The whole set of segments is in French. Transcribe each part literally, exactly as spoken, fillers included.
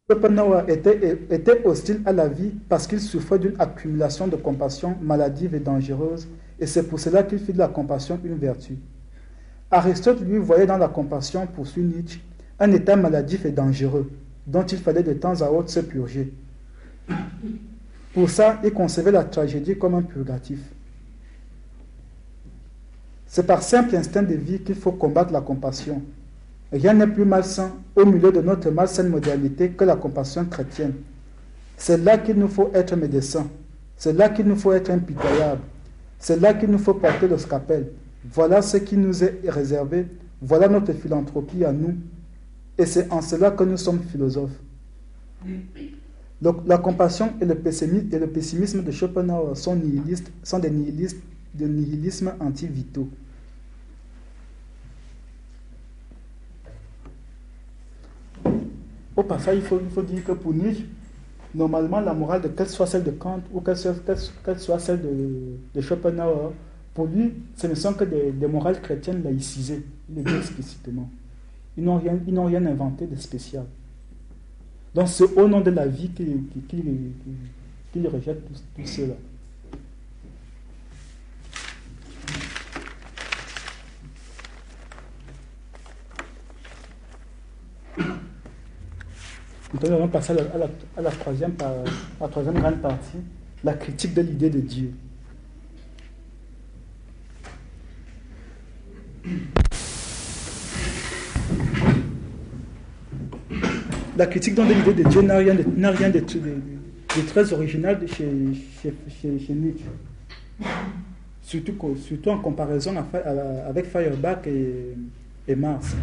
Schopenhauer était, était hostile à la vie parce qu'il souffrait d'une accumulation de compassion maladive et dangereuse, et c'est pour cela qu'il fit de la compassion une vertu. Aristote, lui, voyait dans la compassion, poursuit Nietzsche, un état maladif et dangereux, dont il fallait de temps à autre se purger. Pour ça, il concevait la tragédie comme un purgatif. C'est par simple instinct de vie qu'il faut combattre la compassion. Rien n'est plus malsain au milieu de notre malsaine modernité que la compassion chrétienne. C'est là qu'il nous faut être médecins. C'est là qu'il nous faut être impitoyables. C'est là qu'il nous faut porter le scalpel. Voilà ce qui nous est réservé. Voilà notre philanthropie à nous. Et c'est en cela que nous sommes philosophes. Donc, la compassion et le pessimisme, et le pessimisme de Schopenhauer sont, nihilistes, sont des nihilistes, de nihilisme anti-vitaux. Au passage, il faut, il faut dire que pour Nietzsche, normalement, la morale, de qu'elle soit celle de Kant ou qu'elle soit, qu'elle soit celle de, de Schopenhauer, pour lui, ce ne sont que des, des morales chrétiennes laïcisées. Il le dit explicitement. Ils n'ont rien, ils n'ont rien inventé de spécial. Donc, c'est au nom de la vie qu'ils qu'il, qu'il, qu'il rejettent tout, tout cela. Maintenant, nous allons passer à la, à la, à la, troisième, à la troisième grande partie, la critique de l'idée de Dieu. La critique donc de l'idée de Dieu n'a rien de, n'a rien de, de, de, de très original de chez, chez, chez, chez Nietzsche. Surtout, surtout en comparaison à, à, avec Feuerbach et, et Marx.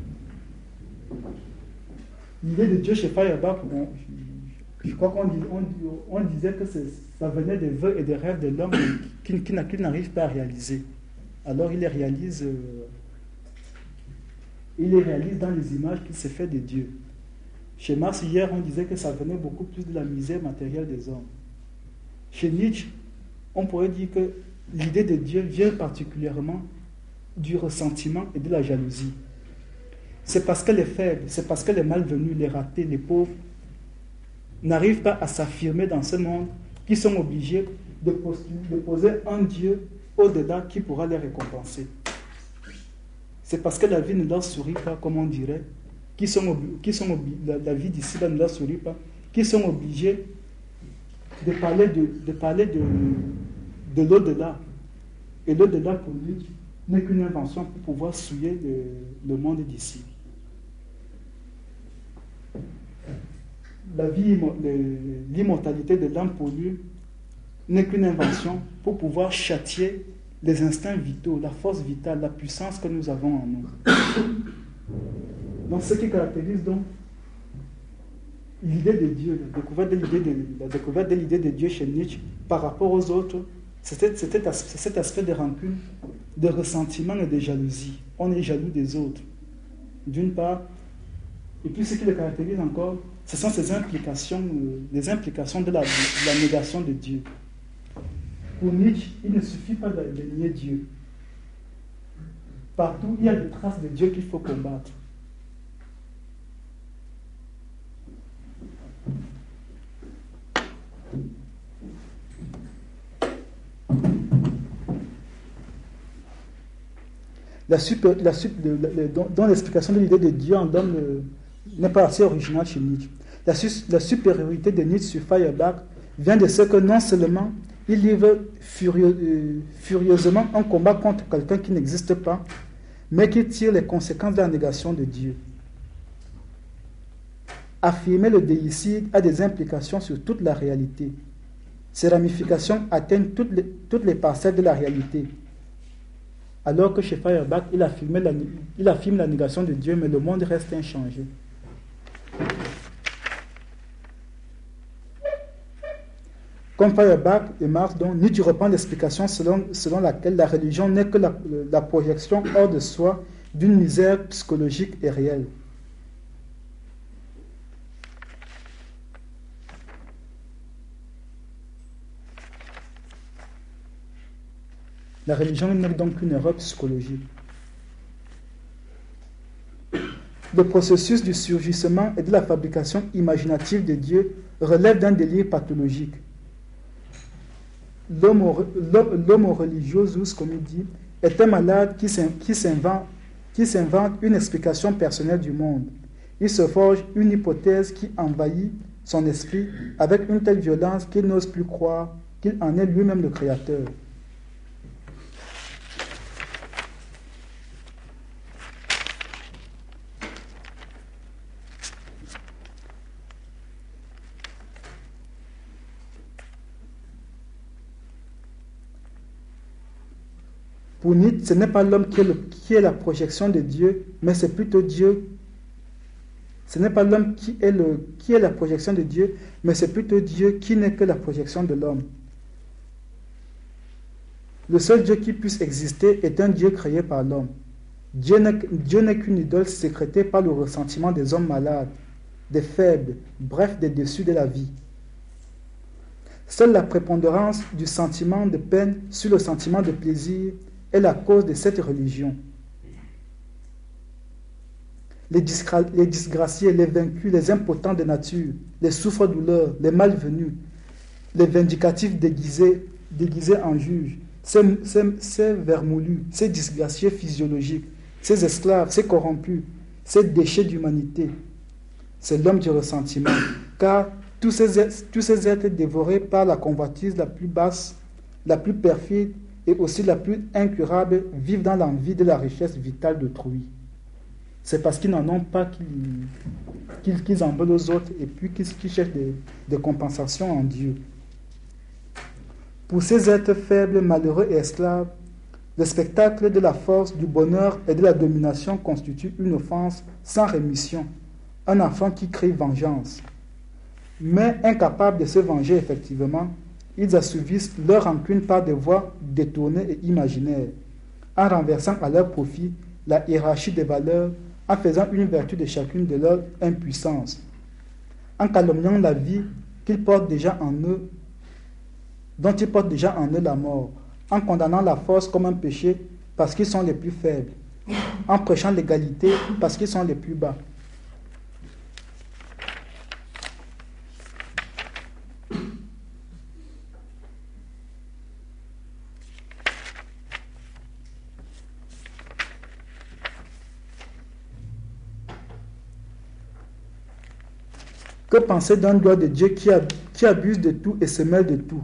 L'idée de Dieu chez Feuerbach, bon, je, je crois qu'on dis, on, on disait que ça venait des vœux et des rêves de l'homme qu'il, qu'il, qu'il n'arrive pas à réaliser. Alors il les réalise, euh, il les réalise dans les images qu'il s'est fait de Dieu. Chez Marx, hier, on disait que ça venait beaucoup plus de la misère matérielle des hommes. Chez Nietzsche, on pourrait dire que l'idée de Dieu vient particulièrement du ressentiment et de la jalousie. C'est parce que les faibles, c'est parce que les malvenus, les ratés, les pauvres n'arrivent pas à s'affirmer dans ce monde qu'ils sont obligés de, postuler, de poser un Dieu au-delà qui pourra les récompenser. C'est parce que la vie ne leur sourit pas, comme on dirait, qui sont, qui sont la, la vie d'ici ne leur sourit pas, qui sont obligés de parler de, de, parler de, de l'au-delà. Et l'au-delà, pour lui, n'est qu'une invention pour pouvoir souiller le, le monde d'ici. La vie, l'immortalité de l'âme, pour lui, n'est qu'une invention pour pouvoir châtier les instincts vitaux, la force vitale, la puissance que nous avons en nous. Donc, ce qui caractérise donc l'idée de Dieu, la découverte de l'idée de, la découverte de l'idée de Dieu chez Nietzsche par rapport aux autres, c'est cet aspect de rancune, de ressentiment et de jalousie. On est jaloux des autres, d'une part. Et puis, ce qui le caractérise encore, ce sont ces implications, euh, les implications de la, de la négation de Dieu. Pour Nietzsche, il ne suffit pas de, de nier Dieu. Partout, il y a des traces de Dieu qu'il faut combattre. La super, la super, le, le, le, dont l'explication de l'idée de Dieu en donne le, n'est pas assez originale chez Nietzsche. La, la supériorité de Nietzsche sur Feuerbach vient de ce que non seulement il livre furieux, euh, furieusement un combat contre quelqu'un qui n'existe pas, mais qu'il tire les conséquences de la négation de Dieu. Affirmer le déicide a des implications sur toute la réalité. Ces ramifications atteignent toutes les, toutes les parcelles de la réalité. Alors que chez Feuerbach, il affirme, la, il affirme la négation de Dieu, mais le monde reste inchangé. Comme Feuerbach et Marx, donc, Nietzsche reprend l'explication selon, selon laquelle la religion n'est que la, la projection hors de soi d'une misère psychologique et réelle. La religion n'est donc qu'une erreur psychologique. Le processus du surgissement et de la fabrication imaginative de Dieu relève d'un délire pathologique. L'homo, l'homo religiosus, comme il dit, est un malade qui s'invente, qui s'invente une explication personnelle du monde. Il se forge une hypothèse qui envahit son esprit avec une telle violence qu'il n'ose plus croire qu'il en est lui-même le créateur. Pour Nietzsche, ce n'est pas l'homme qui est, le, qui est la projection de Dieu, mais c'est plutôt Dieu. Ce n'est pas l'homme qui est, le, qui est la projection de Dieu, mais c'est plutôt Dieu qui n'est que la projection de l'homme. Le seul Dieu qui puisse exister est un Dieu créé par l'homme. Dieu n'est, Dieu n'est qu'une idole sécrétée par le ressentiment des hommes malades, des faibles, bref, des déçus de la vie. Seule la prépondérance du sentiment de peine sur le sentiment de plaisir est la cause de cette religion. Les, disgra- les disgraciés, les vaincus, les impotents de nature, les souffres-douleurs, les malvenus, les vindicatifs déguisés, déguisés en juges, ces, ces, ces vermoulus, ces disgraciés physiologiques, ces esclaves, ces corrompus, ces déchets d'humanité, c'est l'homme du ressentiment, car tous ces, tous ces êtres dévorés par la convoitise la plus basse, la plus perfide, et aussi la plus incurable, vivent dans l'envie de la richesse vitale d'autrui. C'est parce qu'ils n'en ont pas qu'ils, qu'ils, qu'ils en veulent aux autres et puis qu'ils, qu'ils cherchent des, des compensations en Dieu. Pour ces êtres faibles, malheureux et esclaves, le spectacle de la force, du bonheur et de la domination constitue une offense sans rémission, un enfant qui crie vengeance. Mais incapables de se venger effectivement, ils assouvissent leur rancune par des voies détournées et imaginaires, en renversant à leur profit la hiérarchie des valeurs, en faisant une vertu de chacune de leur impuissance, en calomniant la vie qu'ils portent déjà en eux, dont ils portent déjà en eux la mort, en condamnant la force comme un péché parce qu'ils sont les plus faibles, en prêchant l'égalité parce qu'ils sont les plus bas. Que penser d'un doigt de Dieu qui, ab- qui abuse de tout et se mêle de tout?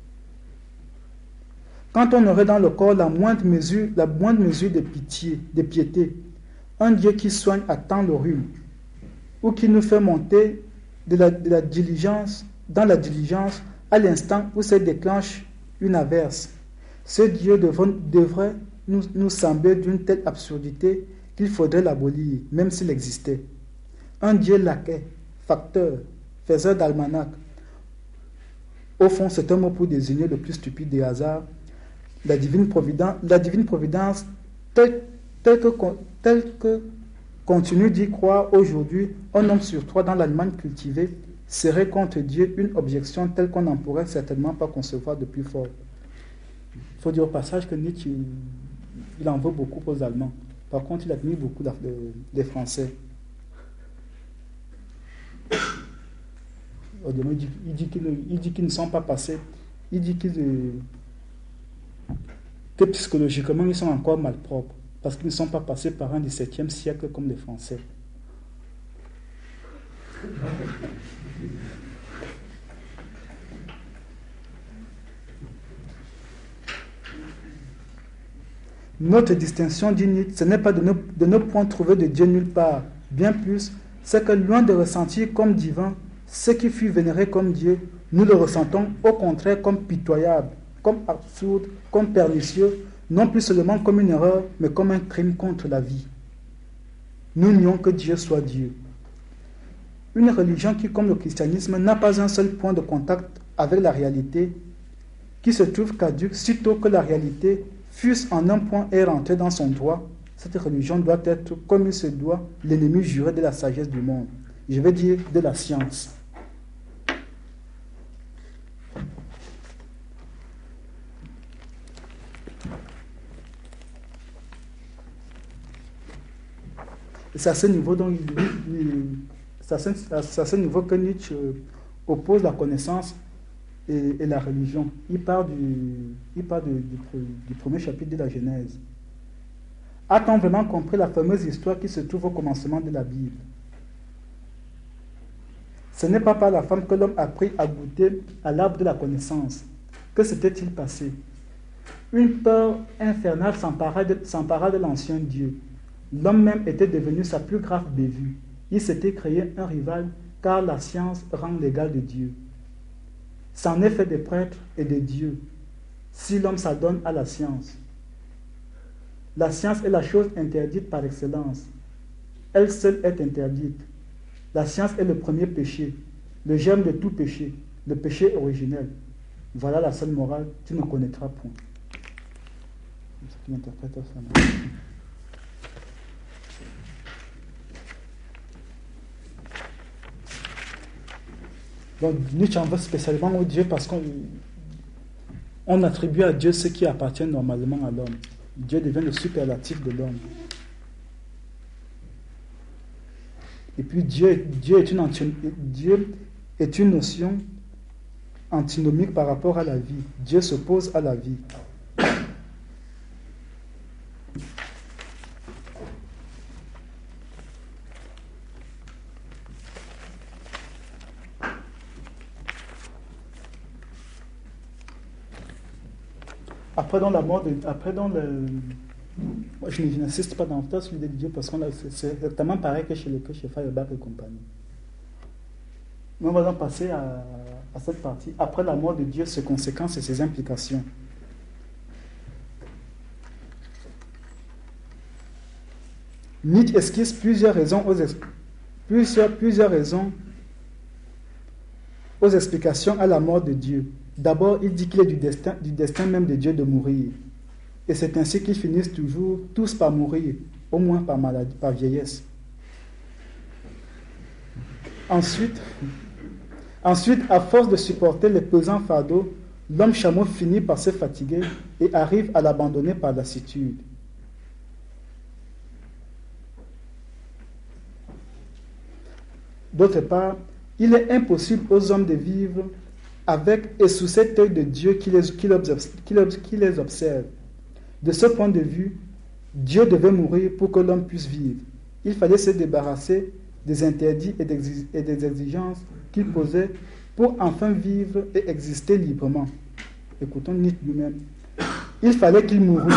Quand on aurait dans le corps la moindre mesure, la moindre mesure de pitié, de piété, un Dieu qui soigne à temps le rhume, ou qui nous fait monter de la, de la diligence, dans la diligence à l'instant où se déclenche une averse, ce Dieu devrait, devrait nous, nous sembler d'une telle absurdité qu'il faudrait l'abolir, même s'il existait. Un Dieu laquais, facteur, faiseur d'almanach. Au fond, c'est un mot pour désigner le plus stupide des hasards. La divine providence, la divine providence telle, telle, que, telle que continue d'y croire aujourd'hui un homme sur trois dans l'Allemagne cultivée, serait contre Dieu une objection telle qu'on n'en pourrait certainement pas concevoir de plus fort. Il faut dire au passage que Nietzsche, il en veut beaucoup aux Allemands. Par contre, il admire beaucoup les Français. Il dit, il dit, qu'ils, il dit qu'ils ne sont pas passés. Il dit qu'ils, que psychologiquement, ils sont encore malpropres. Parce qu'ils ne sont pas passés par un dix-septième siècle comme les Français. Notre distinction, dit Nietzsche, ce n'est pas de ne, de ne point trouver de Dieu nulle part. Bien plus, c'est que loin de ressentir comme divin ce qui fut vénéré comme Dieu, nous le ressentons au contraire comme pitoyable, comme absurde, comme pernicieux, non plus seulement comme une erreur, mais comme un crime contre la vie. Nous nions que Dieu soit Dieu. Une religion qui, comme le christianisme, n'a pas un seul point de contact avec la réalité, qui se trouve caduque sitôt que la réalité, fût-ce en un point, est rentrée dans son droit, cette religion doit être, comme il se doit, l'ennemi juré de la sagesse du monde. Je veux dire de la science. c'est à ce niveau, donc, c'est à ce, c'est à ce niveau que Nietzsche oppose la connaissance et, et la religion. Il part, du, il part du, du, du premier chapitre de la Genèse. A-t-on vraiment compris la fameuse histoire qui se trouve au commencement de la Bible? Ce n'est pas par la femme que l'homme a pris à goûter à l'arbre de la connaissance. Que s'était-il passé? Une peur infernale s'empara de, s'empara de l'ancien Dieu. L'homme même était devenu sa plus grave bévue. Il s'était créé un rival, car la science rend l'égal de Dieu. C'en est fait des prêtres et des dieux, si l'homme s'adonne à la science. La science est la chose interdite par excellence. Elle seule est interdite. La science est le premier péché, le germe de tout péché, le péché originel. Voilà la seule morale, tu ne connaîtras point. C'est l'interprétation. Donc Nietzsche en veut spécialement au Dieu parce qu'on on attribue à Dieu ce qui appartient normalement à l'homme. Dieu devient le superlatif de l'homme. Et puis Dieu, Dieu, est une, Dieu est une notion antinomique par rapport à la vie. Dieu s'oppose à la vie. Après dans la mort de, après dans le, moi je n'insiste pas dans le celui de Dieu parce que c'est exactement pareil que chez le que chez Feuerbach et compagnie. Nous allons passer à, à cette partie. Après la mort de Dieu, ses conséquences et ses implications. Nietzsche esquisse plusieurs raisons aux, plusieurs, plusieurs raisons aux explications à la mort de Dieu. D'abord, il dit qu'il est du destin, du destin même de Dieu de mourir. Et c'est ainsi qu'ils finissent toujours tous par mourir, au moins par maladie, par vieillesse. Ensuite, ensuite, à force de supporter les pesants fardeaux, l'homme chameau finit par se fatiguer et arrive à l'abandonner par lassitude. D'autre part, il est impossible aux hommes de vivre avec et sous cet œil de Dieu qui les, qui, l'observe, qui, qui les observe. De ce point de vue, Dieu devait mourir pour que l'homme puisse vivre. Il fallait se débarrasser des interdits et des, et des exigences qu'il posait pour enfin vivre et exister librement. Écoutons Nietzsche lui-même. Il fallait qu'il mourût.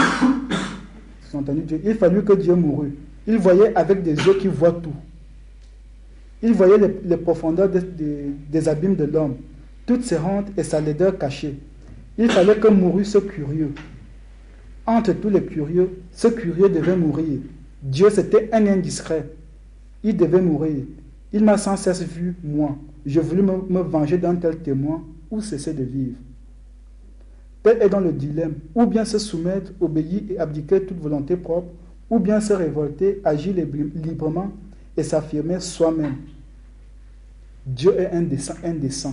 Il fallut que Dieu mourût. Il voyait avec des yeux qui voient tout. Il voyait les, les profondeurs des, des, des abîmes de l'homme, toutes ses hontes et sa laideur cachée. Il fallait que mourût ce curieux. Entre tous les curieux, ce curieux devait mourir. Dieu, c'était un indiscret. Il devait mourir. Il m'a sans cesse vu, moi. Je voulus me, me venger d'un tel témoin ou cesser de vivre. Tel est dans le dilemme. Ou bien se soumettre, obéir et abdiquer toute volonté propre, ou bien se révolter, agir librement et s'affirmer soi-même. Dieu est indécent. indécent.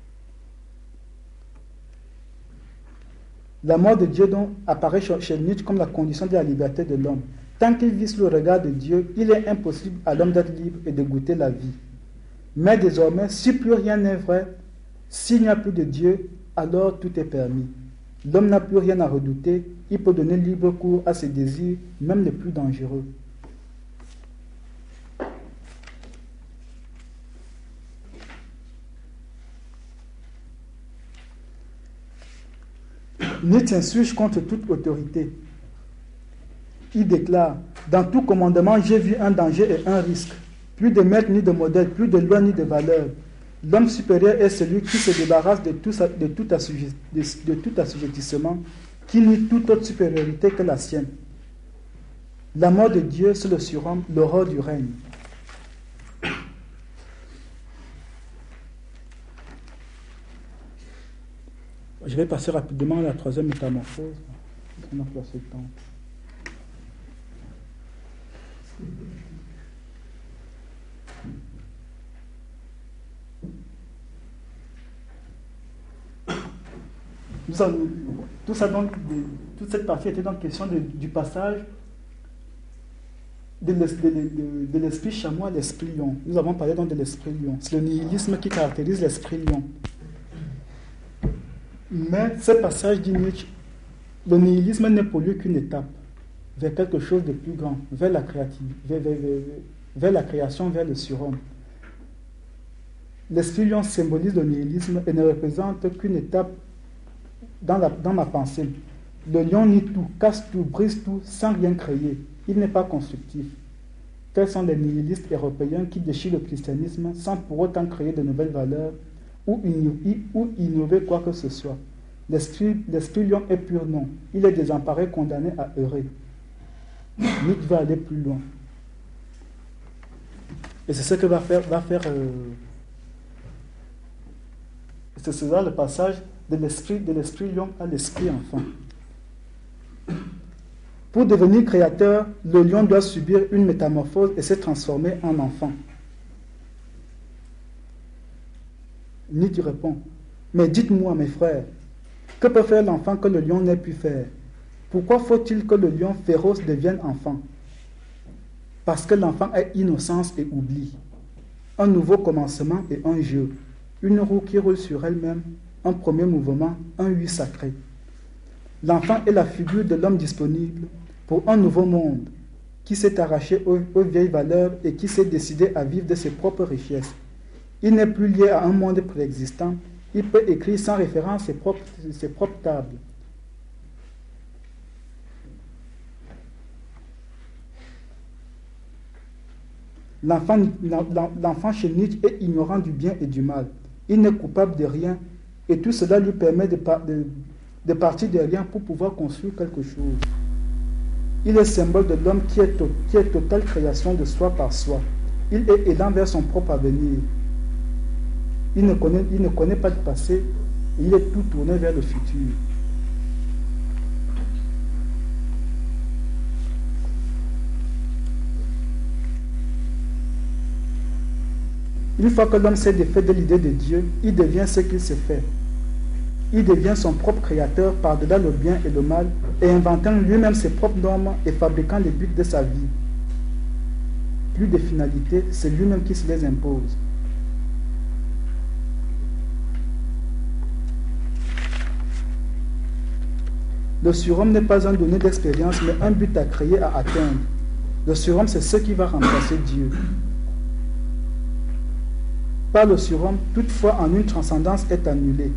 La mort de Dieu donc apparaît chez Nietzsche comme la condition de la liberté de l'homme. Tant qu'il vit sous le regard de Dieu, il est impossible à l'homme d'être libre et de goûter la vie. Mais désormais, si plus rien n'est vrai, s'il n'y a plus de Dieu, alors tout est permis. L'homme n'a plus rien à redouter, il peut donner libre cours à ses désirs, même les plus dangereux. Nietzsche s'insurge contre toute autorité. Il déclare: dans tout commandement, j'ai vu un danger et un risque. Plus de maître ni de modèle, plus de loi ni de valeur. L'homme supérieur est celui qui se débarrasse de tout, de tout, assujet, de, de tout assujettissement, qui nie toute autre supériorité que la sienne. La mort de Dieu, c'est le surhomme, l'horreur du règne. Je vais passer rapidement à la troisième métamorphose. On a placé le temps. Nous avons, tout ça donc, toute cette partie était donc question de, du passage de, l'es- de- de- de l'esprit chamois à l'esprit lion. Nous avons parlé donc de l'esprit lion. C'est le nihilisme qui caractérise l'esprit lion. Mais ce passage dit Nietzsche, le nihilisme n'est pour lui qu'une étape vers quelque chose de plus grand, vers la créativité, vers, vers- vers- vers la création, vers le surhomme. L'esprit lion symbolise le nihilisme et ne représente qu'une étape dans, la, dans ma pensée. Le lion nie tout, casse tout, brise tout, sans rien créer. Il n'est pas constructif. Tels sont les nihilistes européens qui déchirent le christianisme sans pour autant créer de nouvelles valeurs ou, inno- ou innover quoi que ce soit. L'esprit, l'esprit lion est pur non. Il est désemparé, condamné à errer. Nietzsche va aller plus loin. Et c'est ce que va faire, va faire euh, c'est cela le passage de l'esprit, de l'esprit lion à l'esprit enfant. Pour devenir créateur, le lion doit subir une métamorphose et se transformer en enfant. Nietzsche répond, mais dites-moi mes frères, que peut faire l'enfant que le lion n'ait pu faire? Pourquoi faut-il que le lion féroce devienne enfant? Parce que l'enfant est innocence et oubli. Un nouveau commencement et un jeu. Une roue qui roule sur elle-même, un premier mouvement, un huit sacré. L'enfant est la figure de l'homme disponible pour un nouveau monde qui s'est arraché aux, aux vieilles valeurs et qui s'est décidé à vivre de ses propres richesses. Il n'est plus lié à un monde préexistant. Il peut écrire sans référence ses propres, ses propres tables. L'enfant, l'enfant chez Nietzsche est ignorant du bien et du mal. Il n'est coupable de rien et tout cela lui permet de, de, de partir de rien pour pouvoir construire quelque chose. Il est symbole de l'homme qui est, qui est totale création de soi par soi. Il est élan vers son propre avenir. Il ne connaît, il ne connaît pas le passé et il est tout tourné vers le futur. Une fois que l'homme s'est défait de l'idée de Dieu, il devient ce qu'il s'est fait. Il devient son propre créateur par-delà le bien et le mal et inventant lui-même ses propres normes et fabriquant les buts de sa vie. Plus de finalités, c'est lui-même qui se les impose. Le surhomme n'est pas un donné d'expérience, mais un but à créer, à atteindre. Le surhomme, c'est ce qui va remplacer Dieu. Par le surhomme, toutefois, en une transcendance est annulée.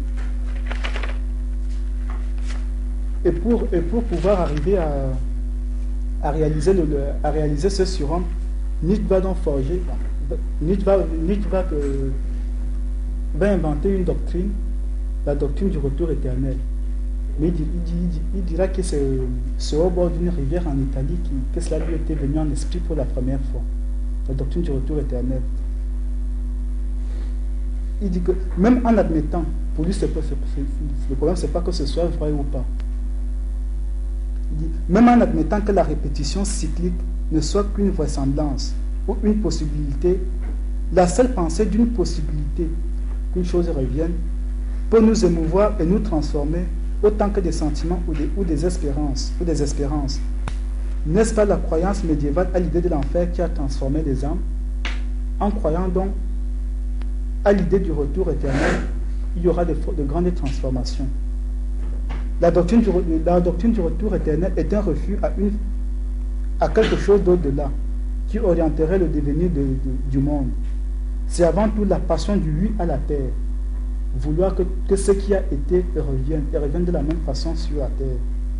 Et pour, et pour pouvoir arriver à, à, réaliser le, à réaliser ce surhomme, Nietzsche va donc forger, Nietzsche va, Nietzsche va, euh, va inventer une doctrine, la doctrine du retour éternel. Mais il, il, il, il dira que c'est, c'est au bord d'une rivière en Italie qui, que cela lui était venu en esprit pour la première fois. La doctrine du retour éternel. Il dit que même en admettant, pour lui, c'est pas, c'est, c'est, le problème, c'est pas que ce soit vrai ou pas. Il dit, même en admettant que la répétition cyclique ne soit qu'une vraisemblance ou une possibilité, la seule pensée d'une possibilité qu'une chose revienne peut nous émouvoir et nous transformer autant que des sentiments ou des, ou des espérances. Ou des espérances. N'est-ce pas la croyance médiévale à l'idée de l'enfer qui a transformé les âmes? En croyant donc à l'idée du retour éternel, il y aura de, de grandes transformations. La doctrine, du, la doctrine du retour éternel est un refus à, une, à quelque chose d'au-delà, qui orienterait le devenir de, de, du monde. C'est avant tout la passion du lui à la terre, vouloir que, que ce qui a été revienne, et revienne de la même façon sur la terre.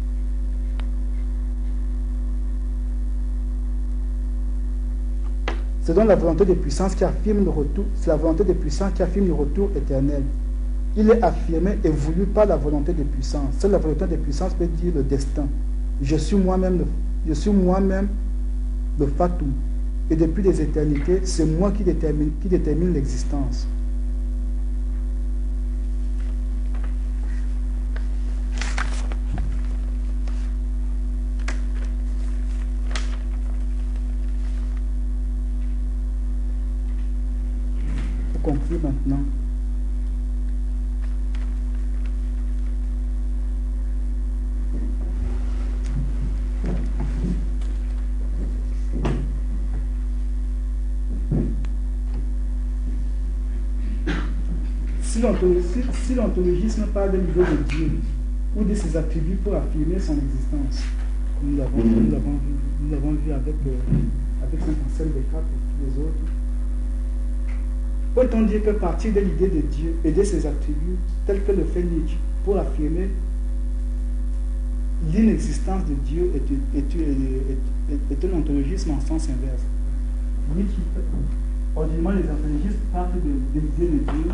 C'est donc la volonté de puissance qui affirme le retour, c'est la volonté de puissance qui affirme le retour éternel. Il est affirmé et voulu par la volonté de puissance. C'est la volonté de puissance peut dire le destin. Je suis moi-même le, je suis moi-même le fatum. Et depuis les éternités, c'est moi qui détermine, qui détermine l'existence. Conclure maintenant. Si l'ontologisme parle de l'idée de Dieu ou de ses attributs pour affirmer son existence, comme nous l'avons mm-hmm. nous vu, nous l'avons vu avec, euh, avec Saint-Anselme Descartes et tous les autres, peut-on dire qu'à partir de l'idée de Dieu et de ses attributs, tels que le fait Nietzsche, pour affirmer l'inexistence de Dieu est, est, est, est, est un ontologisme en sens inverse. Nietzsche, ordinairement les ontologistes parlent de, de l'idée de Dieu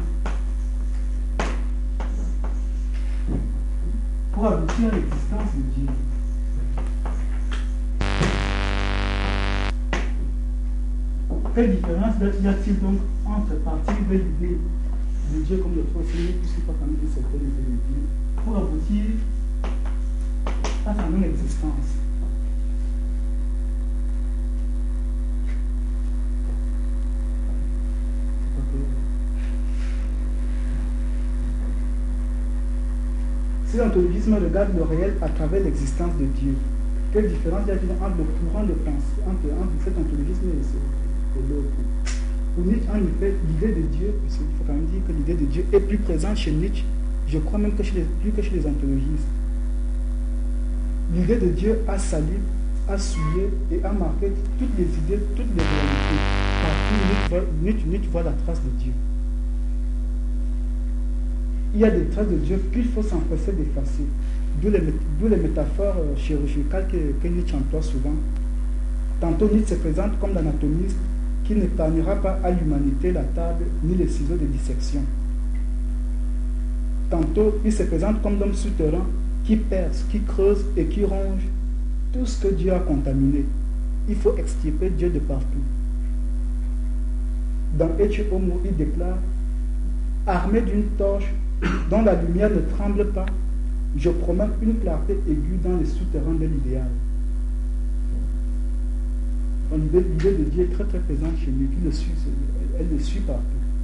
pour aboutir à l'existence de Dieu. Quelle différence y a-t-il donc entre partir de l'idée de Dieu comme le procédé, puisqu'il faut quand même une certaine idée de Dieu, pour aboutir à sa non-existence? Si l'ontologisme regarde le réel à travers l'existence de Dieu, quelle différence y a-t-il entre le courant de pensée, entre, entre cet ontologisme et, et l'autre? Pour Nietzsche, en effet, l'idée de Dieu, puisqu'il faut quand même dire que l'idée de Dieu est plus présente chez Nietzsche, je crois même que chez les, plus que chez les ontologistes. L'idée de Dieu a sali, a souillé et a marqué toutes les idées, toutes les réalités. Partout, Nietzsche, Nietzsche voit la trace de Dieu. Il y a des traces de Dieu qu'il faut s'empresser d'effacer. D'où les, les métaphores chirurgicales que, que Nietzsche emploie souvent. Tantôt Nietzsche se présente comme l'anatomiste qui n'épargnera pas à l'humanité la table ni les ciseaux de dissection. Tantôt il se présente comme l'homme souterrain qui perce, qui creuse et qui ronge tout ce que Dieu a contaminé. Il faut extirper Dieu de partout. Dans Ecce Homo, il déclare: armé d'une torche dont la lumière ne tremble pas, je promets une clarté aiguë dans les souterrains de l'idéal. L'idée de Dieu est très très présente chez lui, qui le suit, elle le suit partout.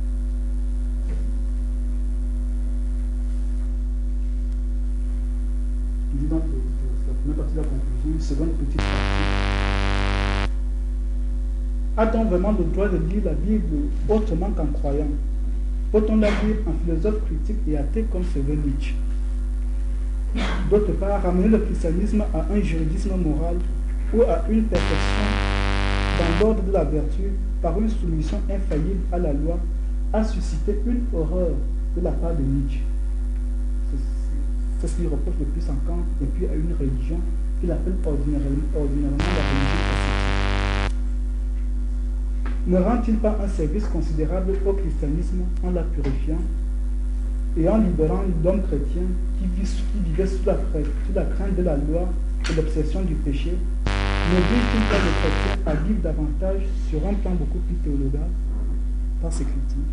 Il dit donc, c'est la première partie de la conclusion, une seconde petite partie. A-t-on vraiment le droit de lire la Bible autrement qu'en croyant? Peut-on la lire en philosophe critique et athée comme se veut Nietzsche? D'autre part, ramener le christianisme à un juridisme moral ou à une perfection dans l'ordre de la vertu par une soumission infaillible à la loi a suscité une horreur de la part de Nietzsche. C'est ce qu'il reproche le plus en Kant et puis à une religion qu'il appelle ordinairement, ordinairement la religion ascétique. Ne rend-il pas un service considérable au christianisme en la purifiant et en libérant l'homme chrétien qui, vit, qui vivait sous la, sous la crainte de la loi et l'obsession du péché? N'oblige-t-il pas le chrétien à vivre davantage sur un plan beaucoup plus théologal par ses critiques?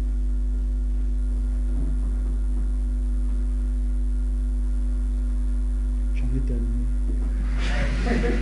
J'en ai terminé.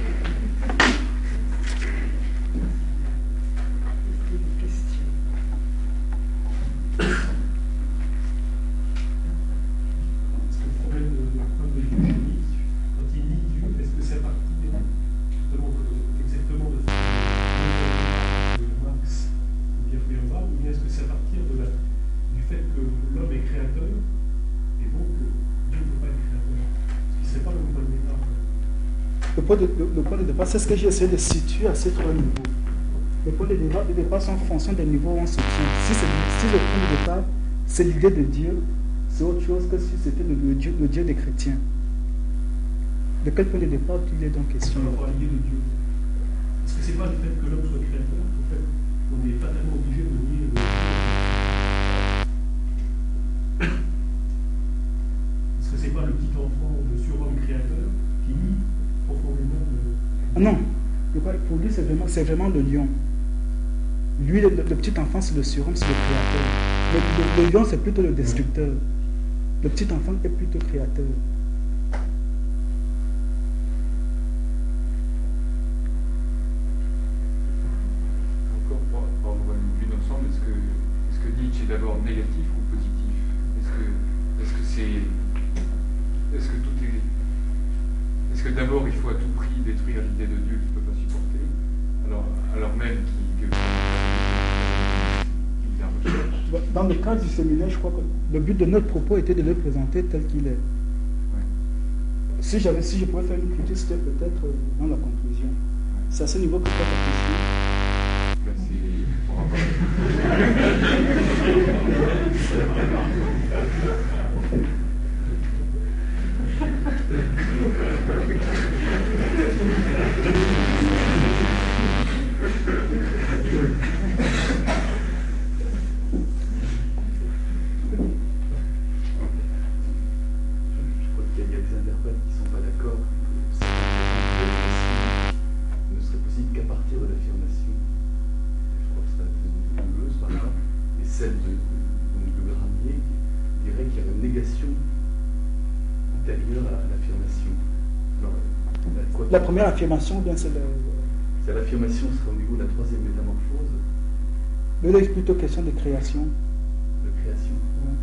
Le, le point de départ, c'est ce que j'ai essayé de situer à ces trois niveaux. Le point de départ, de départ sont en fonction des niveaux où on se tient. Si, si le point de départ, c'est l'idée de Dieu, c'est autre chose que si c'était le, le, Dieu, le Dieu des chrétiens. De quel point de départ il est donc question? Alors, l'idée de Dieu. Est-ce que c'est pas le fait que l'homme soit créateur, en fait, on est fatalement obligé de nier le Dieu? Est-ce que c'est pas le petit enfant de surhomme créateur qui nie profondément le... Ah non, pour lui c'est vraiment, c'est vraiment le lion. Lui, le, le petit enfant, c'est le surhomme, c'est le créateur. Le, le, le lion, c'est plutôt le destructeur. Le petit enfant est plutôt créateur. Encore pour avoir une vue d'ensemble, est-ce que, est-ce que Nietzsche est d'abord négatif ou positif? Est-ce que, est-ce que c'est, est-ce que tout est, est-ce que d'abord il faut à tout prix détruire l'idée de Dieu qu'il ne peut pas supporter, alors, alors même qu'il, que, qu'il vient recherche? dans le cadre du séminaire, je crois que le but de notre propos était de le présenter tel qu'il est. Ouais. Si, j'avais, si je pouvais faire une critique, c'était peut-être dans la conclusion. C'est à ce niveau que tu as ta question. Ben, c'est pour avoir- Je crois qu'il y a des interprètes qui ne sont pas d'accord que cette affirmation ne serait possible qu'à partir de l'affirmation. Je crois que ce serait la Deleuze, par exemple, et celle de, donc, de Granier dirait qu'il y a une négation antérieure à l'affirmation. Alors, quoi La première affirmation, bien c'est le. c'est l'affirmation serait au niveau de la troisième métamorphose Là, il est plutôt question de création. de création.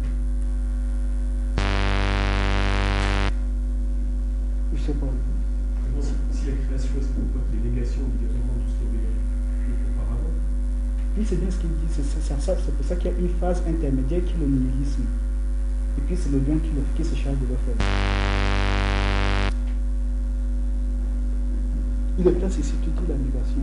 Je sais pas. Vraiment, si, si la création, est-ce qu'on peut appeler négation obligatoirement tout ce qui est vécu auparavant? Oui, c'est bien ce qu'il dit. C'est, c'est, c'est, ça, c'est pour ça qu'il y a une phase intermédiaire qui est le nihilisme. Et puis c'est le lion qui, le, qui se charge de le faire. Il est place ici, tu dis la négation.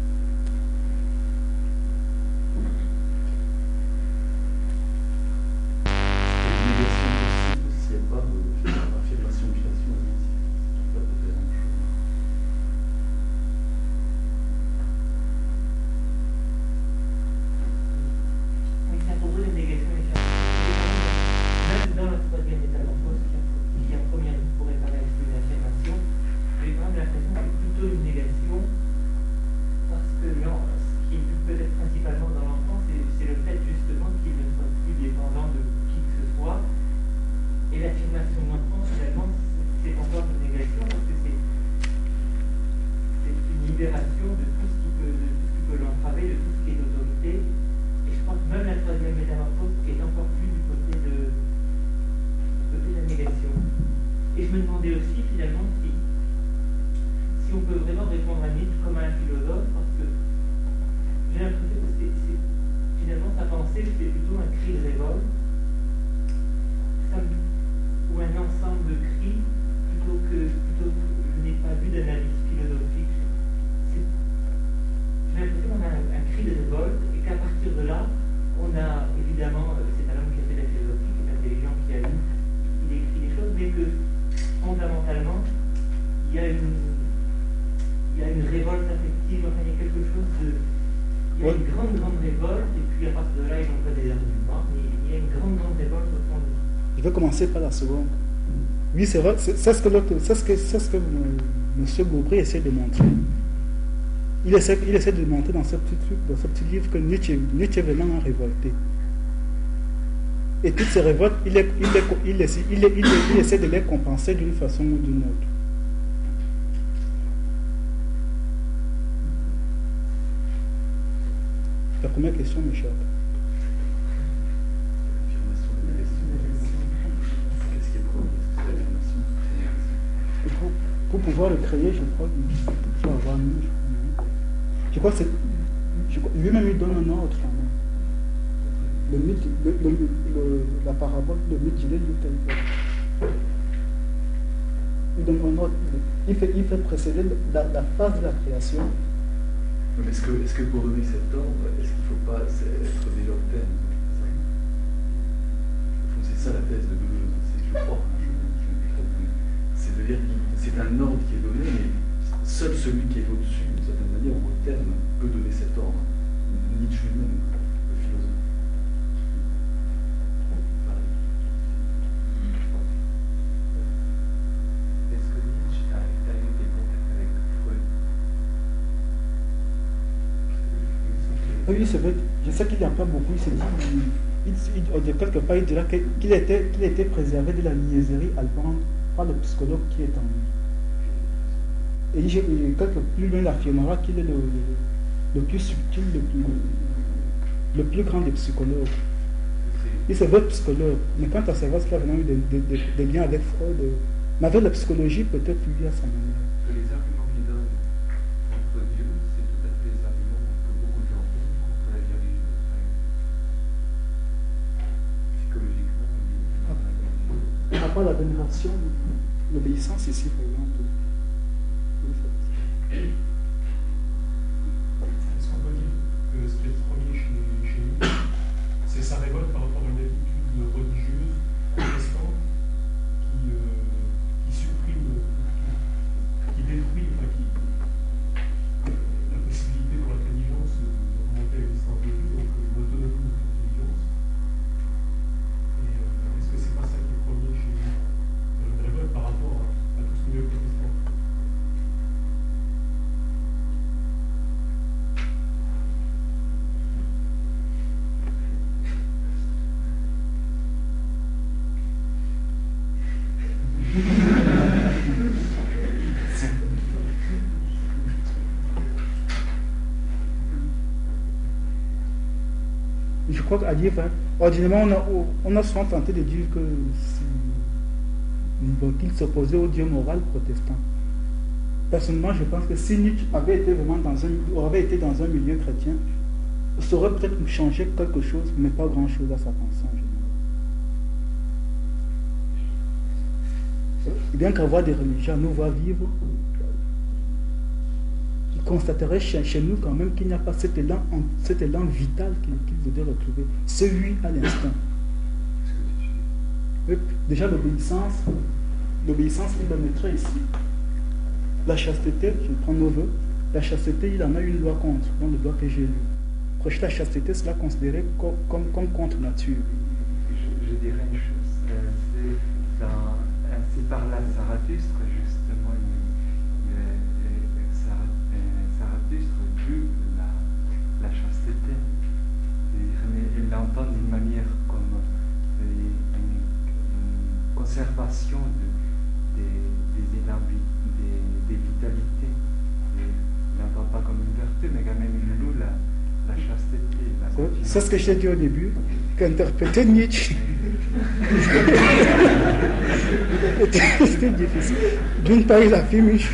C'est une négation possible s'il n'y a pas d'affirmation de création. C'est pas tout à fait la même chose. Oui, c'est un propos de négation et même dans la troisième métamorphose, qui en première ligne pourrait paraître une affirmation, j'ai quand même l'impression que c'est plutôt une négation, parce que non, ce qui est peut-être principalement dans l'enfant, c'est, c'est le fait justement qu'il ne soit plus dépendant de qui que ce soit, et l'affirmation de l'enfant, finalement, c'est encore une négation, parce que c'est, c'est une libération de tout ce qui peut, de tout ce qui peut l'entraver, de tout ce qui est l'autorité. Et je pense que même la troisième métamorphose est encore plus du côté de, du côté de la négation. Et je me demandais aussi finalement si, si on peut vraiment répondre à Nietzsche comme à un philosophe, parce que j'ai l'impression que c'est, c'est, finalement sa pensée c'était plutôt un cri de révolte, ça me- ou un ensemble de cris, plutôt que, plutôt que je n'ai pas vu d'analyse philosophique. C'est, j'ai l'impression qu'on a un, un cri de révolte et qu'à partir de là, on a évidemment, euh, c'est un homme qui a fait de la philosophie, qui est intelligent, qui a lu, il écrit des choses, mais que fondamentalement, il y a une, il y a une révolte affective, enfin il y a quelque chose de. Il y a une grande, grande révolte, et puis à partir de là, ils n'ont pas des arguments, mais il y a une grande, grande révolte au fond de. Je vais commencer par la seconde. Oui, c'est vrai, c'est, c'est ce que l'autre, c'est ce que, c'est ce que M. Gaubry essaie de montrer. Il essaie, il essaie de montrer dans ce petit truc, dans ce petit livre, que Nietzsche, Nietzsche est vraiment un révolté. Et toutes ces révoltes, il, est, il, est, il, est, il, est, il, est, il essaie de les compenser d'une façon ou d'une autre. La première question m'échappe. L'affirmation de la négation. Qu'est-ce qui est premier? C'est l'affirmation de la négation. Et Pour, pour pouvoir le créer, je crois qu'il faut avoir mieux. Je crois que c'est. je crois- Lui-même, il donne un ordre. quand même. Le mythe, le, le, le- la parabole de mythe, je l'ai lu tel quel. Il donne un ordre. Il fait, il fait précéder la, la phase de la création. Mais est-ce que, est-ce que pour donner cet ordre, est-ce qu'il ne faut pas c'est- être déjà au terme? C'est ça la thèse de Deleuze, c'est, je crois, hein, je, je ne sais pas très bien. C'est de dire que c'est un ordre qui est donné, mais seul celui qui est au-dessus, d'une certaine manière, au terme, peut donner cet ordre. Nietzsche lui-même, le philosophe. Pareil. Est-ce que Nietzsche a, a eu des contacts avec Freud? Oui, c'est vrai. Je sais qu'il n'y a pas beaucoup. Il s'est dit. Il, il, de quelque part, il dira que- qu'il était, qu'il était préservé de la niaiserie allemande par le psychologue qui est en lui. Et il, il- quelque plus loin, il affirmera qu'il est le, le, le plus subtil, le plus, le plus grand des psychologues. Il se veut psychologue, mais quant à savoir s'il a vraiment eu des, des, des, des liens avec Freud, euh, mais avec la psychologie, peut-être lui à sa manière. Que les arguments qu'il donne contre Dieu, c'est tout à fait les arguments que beaucoup de gens ont contre la vie religieuse, par exemple. pas la vénération, l'obéissance ici, par exemple. Oui, ça. Est-ce qu'on peut dire que ce qui est premier chez, chez nous, c'est sa révolte par rapport à une habitude religieuse protestante qui, euh, qui supprime, qui détruit, enfin qui euh, la possibilité pour l'intelligence de remonter à l'existence de Dieu, donc l'autonomie de l'intelligence. Et euh, est-ce que c'est pas ça qui est premier chez nous, une révolte par rapport à, à tout ce milieu protestant? Je crois qu'à dire, hein, ordinairement, on a, on a souvent tenté de dire que bon, qu'il s'opposait au Dieu moral protestant. Personnellement, je pense que si Nietzsche avait été vraiment dans un, avait été dans un milieu chrétien, ça aurait peut-être changé quelque chose, mais pas grand-chose à sa pensée en général. Et bien qu'avoir des religions nous voir vivre, il constaterait chez, chez nous quand même qu'il n'y a pas cet élan, cet élan vital qu'il qu'il voudrait retrouver, celui à l'instinct. Déjà l'obéissance, l'obéissance, il le mettrait ici. La chasteté, je prends nos voeux, la chasteté, il en a une loi contre, dans le loi que j'ai lu. Projeter la chasteté, cela considéré comme, comme, comme contre nature. Je, je dirais une chose, euh, c'est, dans, euh, c'est par là Zarathustre, justement, il, il, il, Zarathustre vu la, la chasteté. Il l'entend d'une manière comme une, une conservation de, des, des élans des, des vitalités. Il n'entend pas comme une vertu, mais quand même il loue la, la chasteté. La c'est ce que je t'ai dit au début, qu'interpréter Nietzsche c'était difficile. D'une part, il affirme une chose.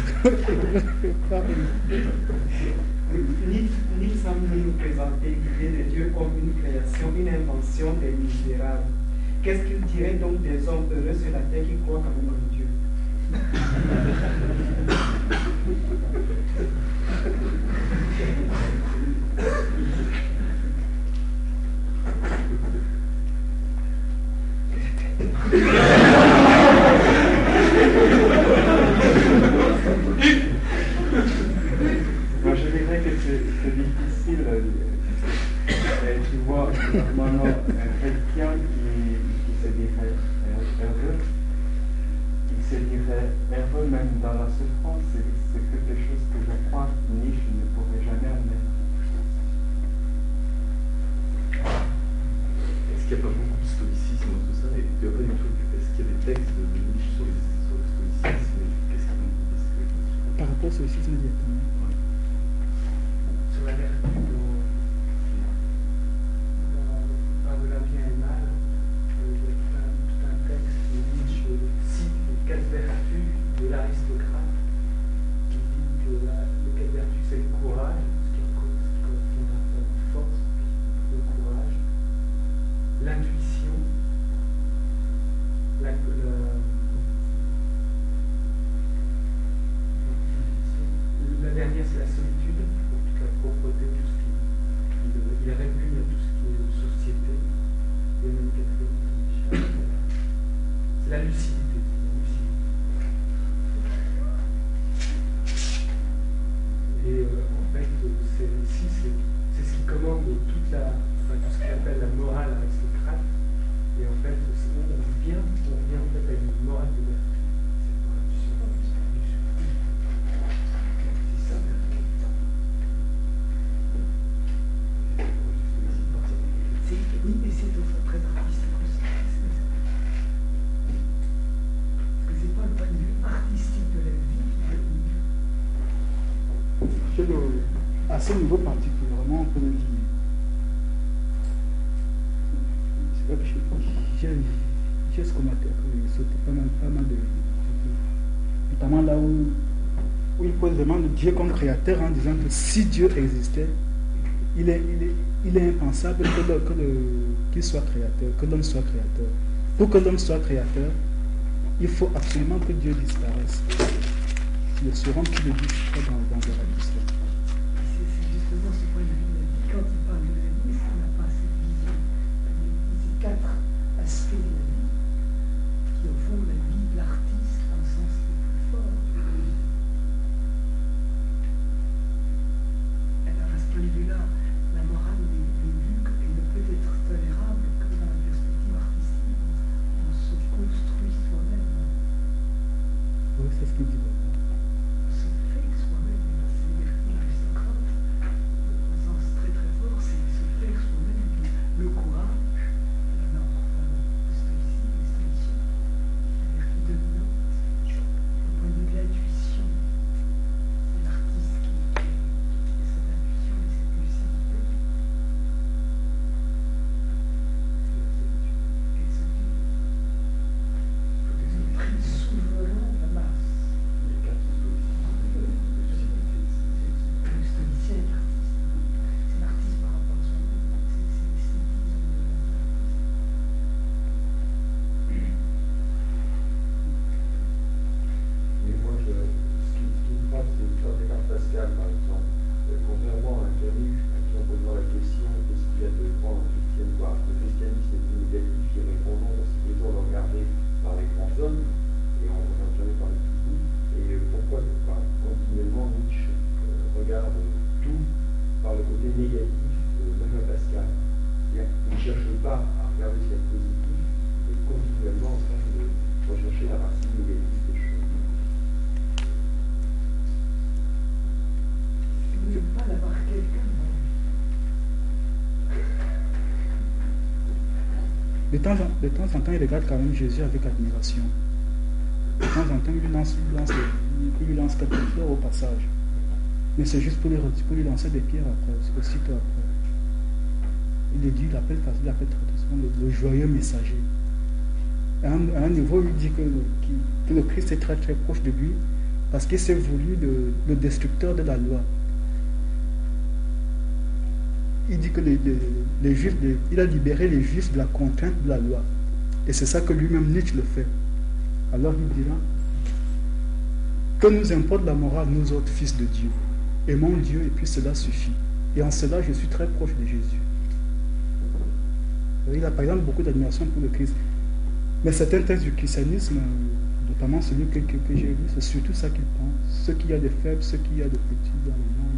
Nietzsche semble nous présenter l'idée de Dieu comme une création, une invention des misérables. Qu'est-ce qu'il dirait donc des hommes heureux sur la terre qui croient quand même en Dieu? Moi, je dirais que c'est difficile. Et tu vois, normalement, un chrétien qui, qui se dirait heureux, il se dirait heureux même dans la souffrance, c'est quelque chose que je crois que Nietzsche ne pourrait jamais admettre. Est-ce qu'il n'y a pas beaucoup de stoïcisme dans tout ça? Et tu vois pas du tout. Est-ce qu'il y a des textes de Nietzsche sur, les, sur le stoïcisme? Qu'est-ce qu'ils ont dit? Par rapport au stoïcisme directement. Ouais. Sur la vertu dans, dans de la bien et mal, il y a tout un, tout un texte où Nietzsche cite les quatre vertus de l'aristocrate, qui dit que la, les quatre vertus c'est le courage, ce qui correspond à la force, le courage, l'intuition, la, la, la dernière c'est la solitude, pour toute la pauvreté, tout ce qui il, il répugne à tout ce qui est société, et même quatrième, c'est la lucidité. Et euh, en fait, c'est ici, c'est ce qui commande toute la, enfin, tout ce qu'il appelle la morale aristocrate. Et en fait, on vient, on vient en fait à une morale de vertu. C'est ça. Oui, mais c'est aussi très artistique aussi. Parce que c'est pas le point de vue artistique de la vie qui est Le, à ce niveau particulièrement, on peut le dire. C'est vrai que j'ai ce qu'on a sauté pas mal, pas mal de. Notamment là où, où il pose vraiment le Dieu comme créateur en disant que si Dieu existait, il est, il est, il est impensable que le, que le, qu'il soit créateur, que l'homme soit créateur. Pour que l'homme soit créateur, il faut absolument que Dieu disparaisse. Le surhomme qui le dit dans, dans le radisson. C'est justement ce point de vue. Quand il parle de la vie, il n'a pas cette vision. Il dit ces quatre aspects de la vie qui, au fond, la vie de l'artiste en sens le plus fort. Alors, à ce point de vue-là, la morale des, des Luc elle ne peut être tolérable que dans la perspective artistique. On, on se construit soi-même. Oui, c'est ce qu'il dit d'abord. On se fait soi-même. C'est l'aristocrate, au sens très très fort, c'est se faire soi-même le courage. Alors là, on parle de stoïcisme, les stoïciens, la vertu dominante, au point de vue de l'intuition. C'est l'artiste qui a cette intuition et cette lucidité. Et ce prix souverain de la masse. Les quatre stoïciens. Le stoïcien est l'artiste. C'est l'artiste par rapport à soi-même. C'est l'esthétisme de l'artiste. Mais moi, je, ce, qui, ce qui me frappe, c'est l'histoire des cartes Pascal, par exemple. Euh, contrairement à Camus, à qui on posera la question qu'est-ce qu'il y a de grand dans le christianisme, bah, le christianisme est plus négatif, y répondons parce que les gens le regarder par les grands hommes, et on ne regarde jamais par les petits bouts. Et euh, pourquoi bah, continuellement Nietzsche euh, regarde tout par le côté négatif, euh, même à Pascal. C'est-à-dire qu'il ne cherche pas à regarder ce qu'il y a de positif, mais continuellement en train de rechercher la racine négative des choses. Il ne veut pas d'avoir quelqu'un dans De temps, en, de temps en temps, il regarde quand même Jésus avec admiration. De temps en temps, il lui lance, il lui lance, il lui lance quelques fleurs au passage. Mais c'est juste pour lui, pour lui lancer des pierres après, aussitôt après. Il est dit, il appelle, il appelle très souvent le, le joyeux messager. À un, à un niveau, il dit que, que le Christ est très très proche de lui parce qu'il s'est voulu le, le destructeur de la loi. Il dit que les, les, les Juifs, les, il a libéré les Juifs de la contrainte de la loi. Et c'est ça que lui-même Nietzsche le fait. Alors il dira que nous importe la morale, nous autres fils de Dieu. Aimons Dieu et puis cela suffit. Et en cela, je suis très proche de Jésus. Il a par exemple beaucoup d'admiration pour le Christ. Mais certains textes du christianisme, notamment celui que, que, que j'ai lu, c'est surtout ça qu'il pense. Ce qu'il y a de faible, ce qu'il y a de petit dans le monde.